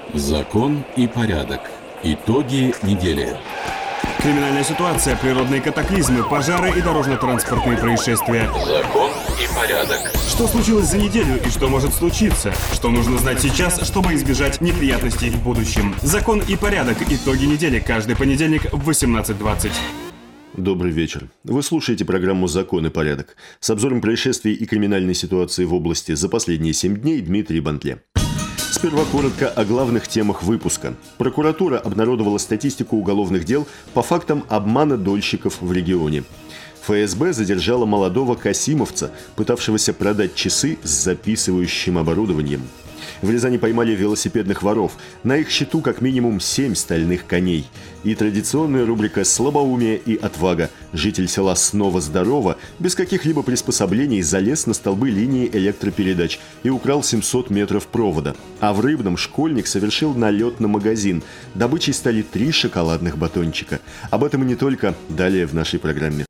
Закон и порядок. Итоги недели. Криминальная ситуация, природные катаклизмы, пожары и дорожно-транспортные происшествия. Закон и порядок. Что случилось за неделю и что может случиться? Что нужно знать сейчас, чтобы избежать неприятностей в будущем? Закон и порядок. Итоги недели. Каждый понедельник в 18:20. Добрый вечер. Вы слушаете программу «Закон и порядок». С обзором происшествий и криминальной ситуации в области за последние 7 дней Дмитрий Бантле. Сперва коротко о главных темах выпуска. Прокуратура обнародовала статистику уголовных дел по фактам обмана дольщиков в регионе. ФСБ задержала молодого касимовца, пытавшегося продать часы с записывающим оборудованием. В Рязани поймали велосипедных воров. На их счету как минимум 7 стальных коней. И традиционная рубрика «Слабоумие и отвага». Житель села снова здорово, без каких-либо приспособлений залез на столбы линии электропередач и украл 700 метров провода. А в Рыбном школьник совершил налет на магазин. Добычей стали 3 шоколадных батончика. Об этом и не только. Далее в нашей программе.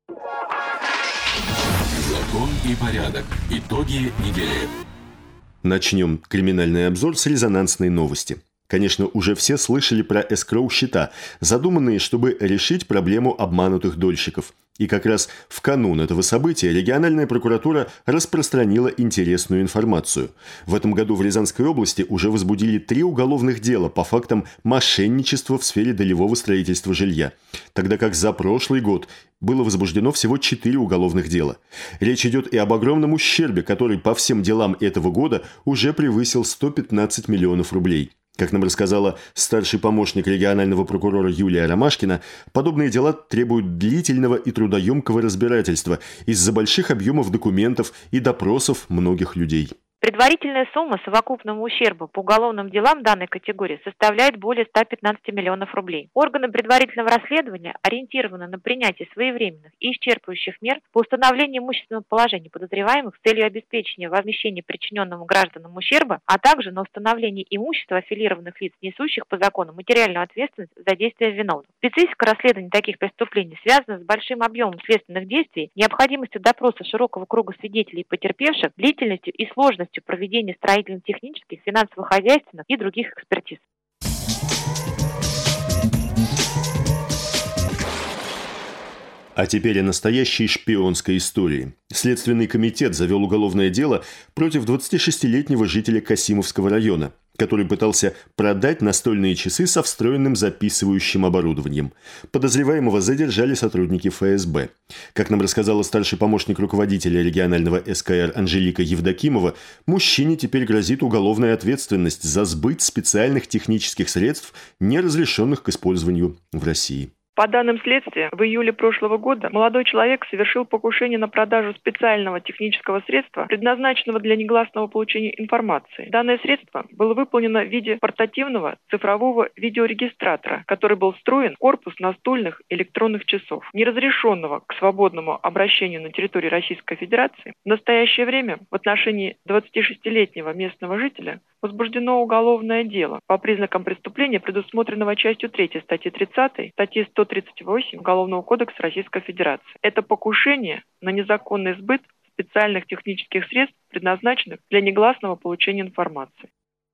Закон и порядок. Итоги недели. Начнем криминальный обзор с резонансной новости. Конечно, уже все слышали про эскроу-счета, задуманные, чтобы решить проблему обманутых дольщиков. И как раз в канун этого события региональная прокуратура распространила интересную информацию. В этом году в Рязанской области уже возбудили 3 уголовных дела по фактам мошенничества в сфере долевого строительства жилья, тогда как за прошлый год было возбуждено всего 4 уголовных дела. Речь идет и об огромном ущербе, который по всем делам этого года уже превысил 115 миллионов рублей. Как нам рассказала старший помощник регионального прокурора Юлия Ромашкина, подобные дела требуют длительного и трудоемкого разбирательства из-за больших объемов документов и допросов многих людей. Предварительная сумма совокупного ущерба по уголовным делам данной категории составляет более 115 миллионов рублей. Органы предварительного расследования ориентированы на принятие своевременных и исчерпывающих мер по установлению имущественного положения подозреваемых с целью обеспечения возмещения причиненного гражданам ущерба, а также на установление имущества аффилированных лиц, несущих по закону материальную ответственность за действия виновных. Специфика расследования таких преступлений связана с большим объемом следственных действий, необходимостью допроса широкого круга свидетелей и потерпевших, длительностью и сложностью проведения строительно-технических, финансово-хозяйственных и других экспертиз. А теперь о настоящей шпионской истории. Следственный комитет завел уголовное дело против 26-летнего жителя Касимовского района, который пытался продать настольные часы со встроенным записывающим оборудованием. Подозреваемого задержали сотрудники ФСБ. Как нам рассказала старший помощник руководителя регионального СКР Анжелика Евдокимова, мужчине теперь грозит уголовная ответственность за сбыт специальных технических средств, не разрешенных к использованию в России. По данным следствия, в июле прошлого года молодой человек совершил покушение на продажу специального технического средства, предназначенного для негласного получения информации. Данное средство было выполнено в виде портативного цифрового видеорегистратора, который был встроен в корпус настольных электронных часов, неразрешенного к свободному обращению на территории Российской Федерации. В настоящее время в отношении 26-летнего местного жителя возбуждено уголовное дело по признакам преступления, предусмотренного частью 3 статьи 30, статьи 138 Уголовного кодекса Российской Федерации. Это покушение на незаконный сбыт специальных технических средств, предназначенных для негласного получения информации.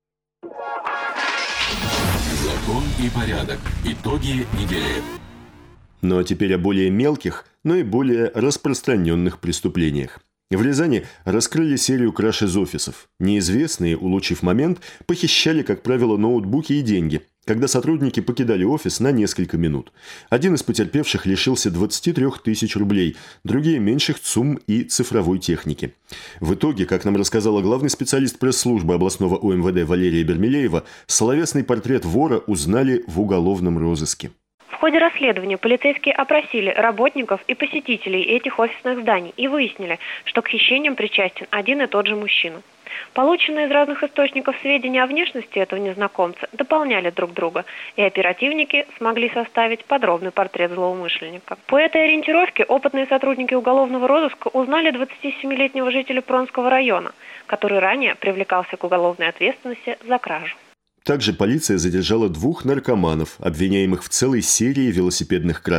Закон и порядок. Итоги недели. Ну а теперь о более мелких, но и более распространенных преступлениях. В Рязани раскрыли серию краж из офисов. Неизвестные, улучив момент, похищали, как правило, ноутбуки и деньги, когда сотрудники покидали офис на несколько минут. Один из потерпевших лишился 23 тысяч рублей, другие – меньших сумм и цифровой техники. В итоге, как нам рассказала главный специалист пресс-службы областного УМВД Валерия Бермелеева, словесный портрет вора узнали в уголовном розыске. В ходе расследования полицейские опросили работников и посетителей этих офисных зданий и выяснили, что к хищениям причастен один и тот же мужчина. Полученные из разных источников сведения о внешности этого незнакомца дополняли друг друга, и оперативники смогли составить подробный портрет злоумышленника. По этой ориентировке опытные сотрудники уголовного розыска узнали 27-летнего жителя Пронского района, который ранее привлекался к уголовной ответственности за кражу. Также полиция задержала 2 наркоманов, обвиняемых в целой серии велосипедных краж.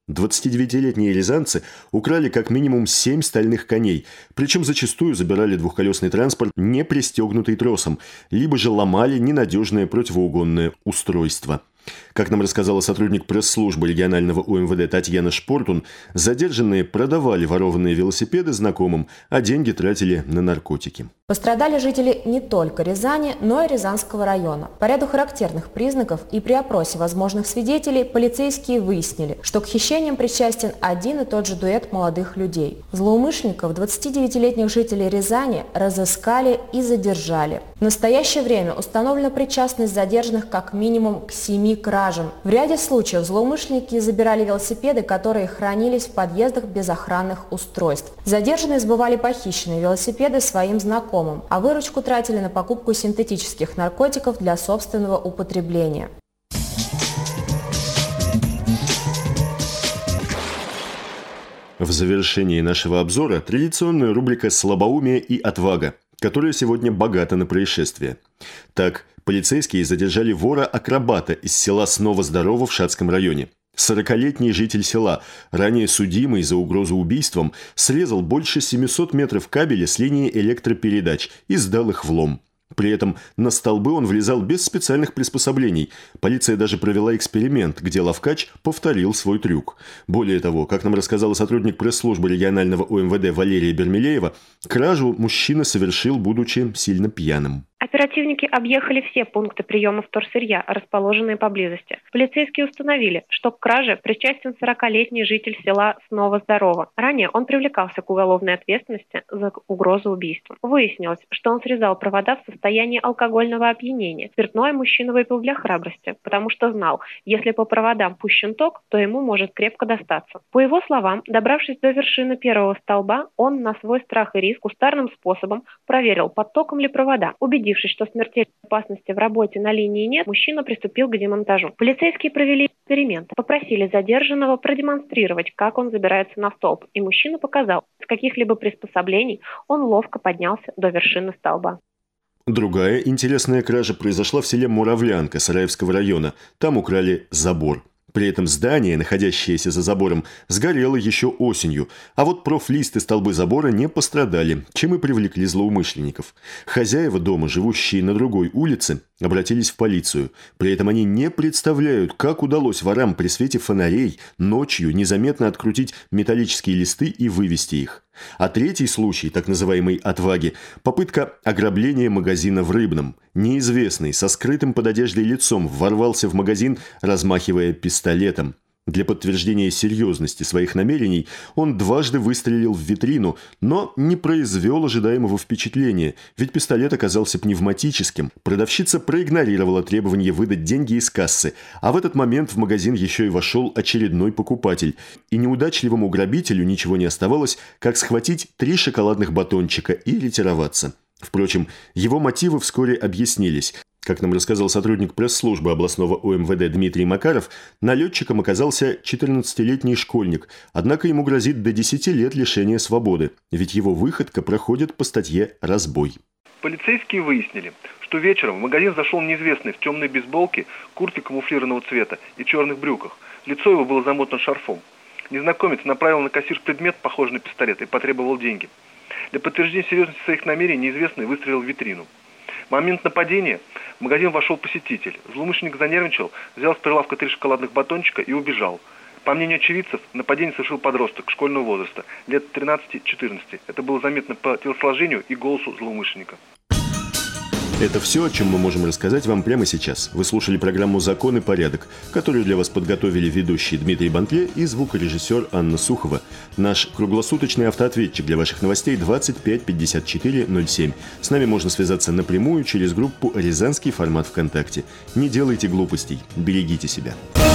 29-летние рязанцы украли как минимум 7 стальных коней, причем зачастую забирали двухколесный транспорт, не пристегнутый тросом, либо же ломали ненадежное противоугонное устройство. Как нам рассказала сотрудник пресс-службы регионального УМВД Татьяна Шпортун, задержанные продавали ворованные велосипеды знакомым, а деньги тратили на наркотики. Пострадали жители не только Рязани, но и Рязанского района. По ряду характерных признаков и при опросе возможных свидетелей полицейские выяснили, что к хищениям причастен один и тот же дуэт молодых людей. Злоумышленников, 29-летних жителей Рязани, разыскали и задержали. В настоящее время установлена причастность задержанных как минимум к 7 кражам. В ряде случаев злоумышленники забирали велосипеды, которые хранились в подъездах без охранных устройств. Задержанные сбывали похищенные велосипеды своим знакомым, а выручку тратили на покупку синтетических наркотиков для собственного употребления. В завершении нашего обзора традиционная рубрика «Слабоумие и отвага», которая сегодня богата на происшествия. Так, полицейские задержали вора-акробата из села Снова-Здорово в Шацком районе. 40-летний житель села, ранее судимый за угрозу убийством, срезал больше 700 метров кабеля с линии электропередач и сдал их в лом. При этом на столбы он влезал без специальных приспособлений. Полиция даже провела эксперимент, где ловкач повторил свой трюк. Более того, как нам рассказала сотрудник пресс-службы регионального УМВД Валерия Бермелеева, кражу мужчина совершил, будучи сильно пьяным. Оперативники объехали все пункты приема вторсырья, расположенные поблизости. Полицейские установили, что к краже причастен 40-летний житель села Снова-Здорово. Ранее он привлекался к уголовной ответственности за угрозу убийством. Выяснилось, что он срезал провода в состоянии алкогольного опьянения. Спиртное мужчина выпил для храбрости, потому что знал, если по проводам пущен ток, то ему может крепко достаться. По его словам, добравшись до вершины первого столба, он на свой страх и риск кустарным способом проверил, под током ли провода. Убедившись, что смертельной опасности в работе на линии нет, мужчина приступил к демонтажу. Полицейские провели эксперимент, попросили задержанного продемонстрировать, как он забирается на столб, и мужчина показал, без каких-либо приспособлений он ловко поднялся до вершины столба. Другая интересная кража произошла в селе Муравлянка Сараевского района. Там украли забор. При этом здание, находящееся за забором, сгорело еще осенью, а вот профлист и столбы забора не пострадали, чем и привлекли злоумышленников. Хозяева дома, живущие на другой улице, обратились в полицию. При этом они не представляют, как удалось ворам при свете фонарей ночью незаметно открутить металлические листы и вывести их. А третий случай, так называемой отваги, попытка ограбления магазина в Рыбном. Неизвестный со скрытым под одеждой лицом ворвался в магазин, размахивая пистолетом. Для подтверждения серьезности своих намерений он дважды выстрелил в витрину, но не произвел ожидаемого впечатления, ведь пистолет оказался пневматическим. Продавщица проигнорировала требование выдать деньги из кассы, а в этот момент в магазин еще и вошел очередной покупатель. И неудачливому грабителю ничего не оставалось, как схватить 3 шоколадных батончика и ретироваться. Впрочем, его мотивы вскоре объяснились. Как нам рассказал сотрудник пресс-службы областного УМВД Дмитрий Макаров, налетчиком оказался 14-летний школьник, однако ему грозит до 10 лет лишения свободы, ведь его выходка проходит по статье «Разбой». Полицейские выяснили, что вечером в магазин зашел неизвестный в темной бейсболке, куртке камуфлированного цвета и черных брюках. Лицо его было замотано шарфом. Незнакомец направил на кассир предмет, похожий на пистолет, и потребовал деньги. Для подтверждения серьезности своих намерений неизвестный выстрелил в витрину. В момент нападения в магазин вошел посетитель. Злоумышленник занервничал, взял с прилавка 3 шоколадных батончика и убежал. По мнению очевидцев, нападение совершил подросток школьного возраста, лет 13-14. Это было заметно по телосложению и голосу злоумышленника. Это все, о чем мы можем рассказать вам прямо сейчас. Вы слушали программу «Закон и порядок», которую для вас подготовили ведущий Дмитрий Бантле и звукорежиссер Анна Сухова. Наш круглосуточный автоответчик для ваших новостей 25 54 07. С нами можно связаться напрямую через группу «Рязанский формат ВКонтакте». Не делайте глупостей, берегите себя.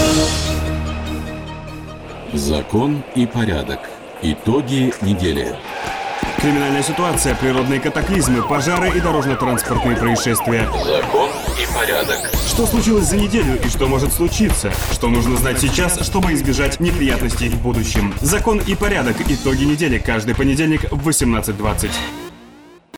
Закон и порядок. Итоги недели. Криминальная ситуация, природные катаклизмы, пожары и дорожно-транспортные происшествия. Закон и порядок. Что случилось за неделю и что может случиться? Что нужно знать сейчас, чтобы избежать неприятностей в будущем? Закон и порядок. Итоги недели. Каждый понедельник в 18:20.